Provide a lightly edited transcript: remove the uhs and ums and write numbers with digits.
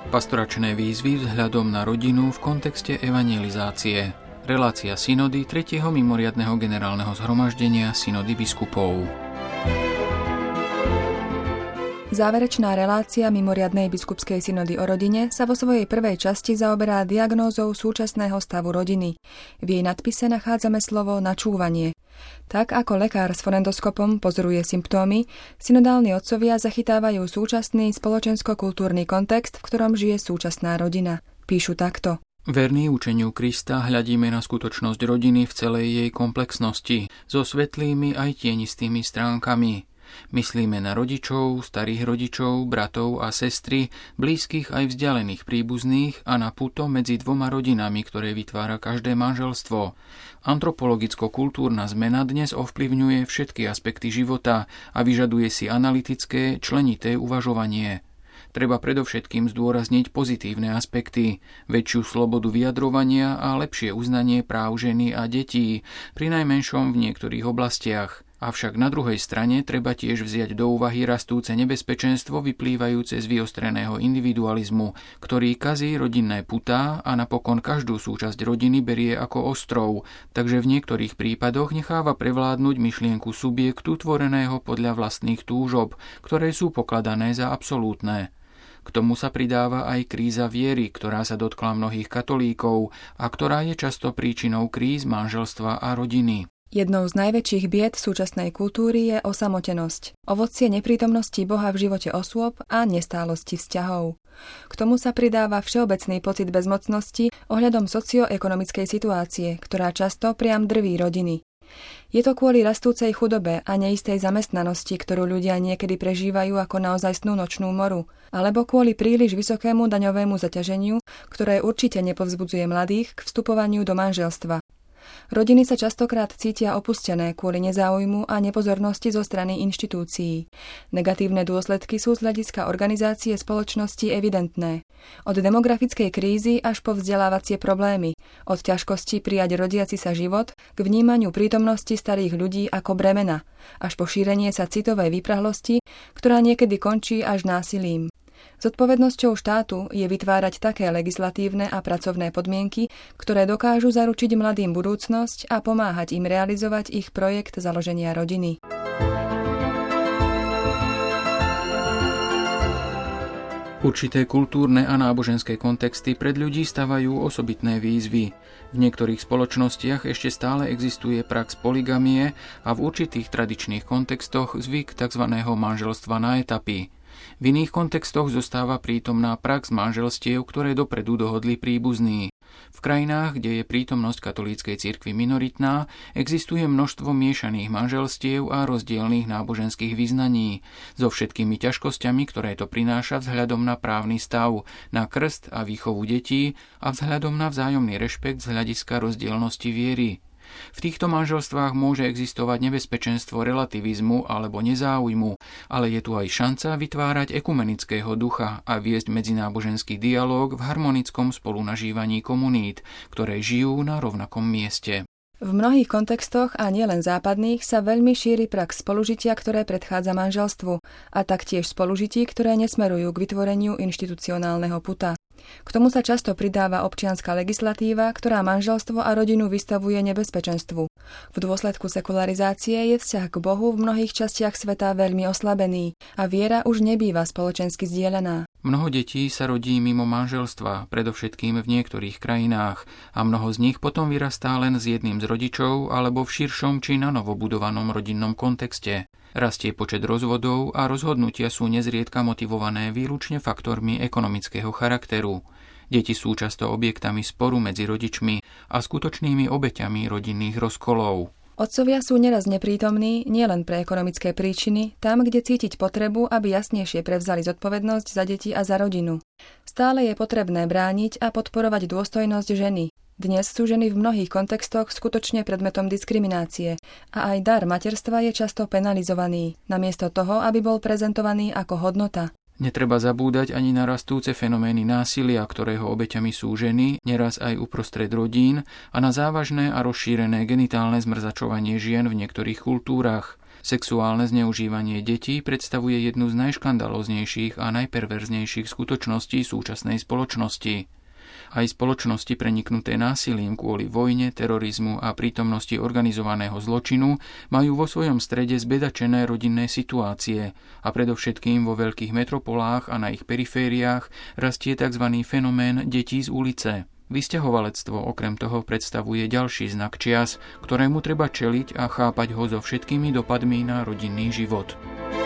Pastoračné výzvy vzhľadom na rodinu v kontexte evangelizácie. Relácia synody 3. mimoriadneho generálneho zhromaždenia synody biskupov. Záverečná relácia mimoriadnej biskupskej synody o rodine sa vo svojej prvej časti zaoberá diagnózou súčasného stavu rodiny. V jej nadpise nachádzame slovo načúvanie. Tak ako lekár s fonendoskopom pozoruje symptómy, synodálni otcovia zachytávajú súčasný spoločensko-kultúrny kontext, v ktorom žije súčasná rodina. Píšu takto. Verný učeniu Krista hľadíme na skutočnosť rodiny v celej jej komplexnosti, so svetlými aj tienistými stránkami. Myslíme na rodičov, starých rodičov, bratov a sestry, blízkych aj vzdialených príbuzných a na puto medzi dvoma rodinami, ktoré vytvára každé manželstvo. Antropologicko-kultúrna zmena dnes ovplyvňuje všetky aspekty života a vyžaduje si analytické, členité uvažovanie. Treba predovšetkým zdôrazniť pozitívne aspekty, väčšiu slobodu vyjadrovania a lepšie uznanie práv ženy a detí, prinajmenšom v niektorých oblastiach. Avšak na druhej strane treba tiež vziať do úvahy rastúce nebezpečenstvo vyplývajúce z vyostreného individualizmu, ktorý kazí rodinné putá a napokon každú súčasť rodiny berie ako ostrov, takže v niektorých prípadoch necháva prevládnuť myšlienku subjektu tvoreného podľa vlastných túžob, ktoré sú pokladané za absolútne. K tomu sa pridáva aj kríza viery, ktorá sa dotkla mnohých katolíkov a ktorá je často príčinou kríz manželstva a rodiny. Jednou z najväčších bied súčasnej kultúry je osamotenosť, ovocie neprítomnosti Boha v živote osôb a nestálosti vzťahov. K tomu sa pridáva všeobecný pocit bezmocnosti ohľadom socioekonomickej situácie, ktorá často priam drví rodiny. Je to kvôli rastúcej chudobe a neistej zamestnanosti, ktorú ľudia niekedy prežívajú ako naozajstnú nočnú moru, alebo kvôli príliš vysokému daňovému zaťaženiu, ktoré určite nepovzbudzuje mladých k vstupovaniu do manželstva. Rodiny sa častokrát cítia opustené kvôli nezáujmu a nepozornosti zo strany inštitúcií. Negatívne dôsledky sú z hľadiska organizácie spoločnosti evidentné. Od demografickej krízy až po vzdelávacie problémy, od ťažkosti prijať rodiaci sa život k vnímaniu prítomnosti starých ľudí ako bremena, až po šírenie sa citovej výprahlosti, ktorá niekedy končí až násilím. Zodpovednosťou štátu je vytvárať také legislatívne a pracovné podmienky, ktoré dokážu zaručiť mladým budúcnosť a pomáhať im realizovať ich projekt založenia rodiny. Určité kultúrne a náboženské kontexty pred ľudí stavajú osobitné výzvy. V niektorých spoločnostiach ešte stále existuje prax poligamie a v určitých tradičných kontextoch zvyk tzv. Manželstva na etapy. V iných kontextoch zostáva prítomná prax manželstiev, ktoré dopredu dohodli príbuzní. V krajinách, kde je prítomnosť katolíckej cirkvi minoritná, existuje množstvo miešaných manželstiev a rozdielnych náboženských vyznaní, so všetkými ťažkosťami, ktoré to prináša vzhľadom na právny stav, na krst a výchovu detí a vzhľadom na vzájomný rešpekt z hľadiska rozdielnosti viery. V týchto manželstvách môže existovať nebezpečenstvo relativizmu alebo nezáujmu, ale je tu aj šanca vytvárať ekumenického ducha a viesť medzináboženský dialóg v harmonickom spolunažívaní komunít, ktoré žijú na rovnakom mieste. V mnohých kontextoch a nielen západných sa veľmi šíri prax spolužitia, ktoré predchádza manželstvu, a taktiež spolužití, ktoré nesmerujú k vytvoreniu inštitucionálneho puta. K tomu sa často pridáva občianska legislatíva, ktorá manželstvo a rodinu vystavuje nebezpečenstvu. V dôsledku sekularizácie je vzťah k Bohu v mnohých častiach sveta veľmi oslabený a viera už nebýva spoločensky zdieľaná. Mnoho detí sa rodí mimo manželstva, predovšetkým v niektorých krajinách, a mnoho z nich potom vyrastá len s jedným z rodičov alebo v širšom či nanovo budovanom rodinnom kontexte. Rastie počet rozvodov a rozhodnutia sú nezriedka motivované výlučne faktormi ekonomického charakteru. Deti sú často objektami sporu medzi rodičmi a skutočnými obeťami rodinných rozkolov. Otcovia sú neraz neprítomní nielen pre ekonomické príčiny, tam, kde cítiť potrebu, aby jasnejšie prevzali zodpovednosť za deti a za rodinu. Stále je potrebné brániť a podporovať dôstojnosť ženy. Dnes sú ženy v mnohých kontextoch skutočne predmetom diskriminácie a aj dar materstva je často penalizovaný, namiesto toho, aby bol prezentovaný ako hodnota. Netreba zabúdať ani na rastúce fenomény násilia, ktorého obeťami sú ženy, neraz aj uprostred rodín, a na závažné a rozšírené genitálne zmrzačovanie žien v niektorých kultúrach. Sexuálne zneužívanie detí predstavuje jednu z najškandalóznejších a najperverznejších skutočností súčasnej spoločnosti. Aj spoločnosti preniknuté násilím kvôli vojne, terorizmu a prítomnosti organizovaného zločinu majú vo svojom strede zbedačené rodinné situácie a predovšetkým vo veľkých metropolách a na ich perifériách rastie tzv. Fenomén detí z ulice. Vysťahovalectvo okrem toho predstavuje ďalší znak čias, ktorému treba čeliť a chápať ho so všetkými dopadmi na rodinný život.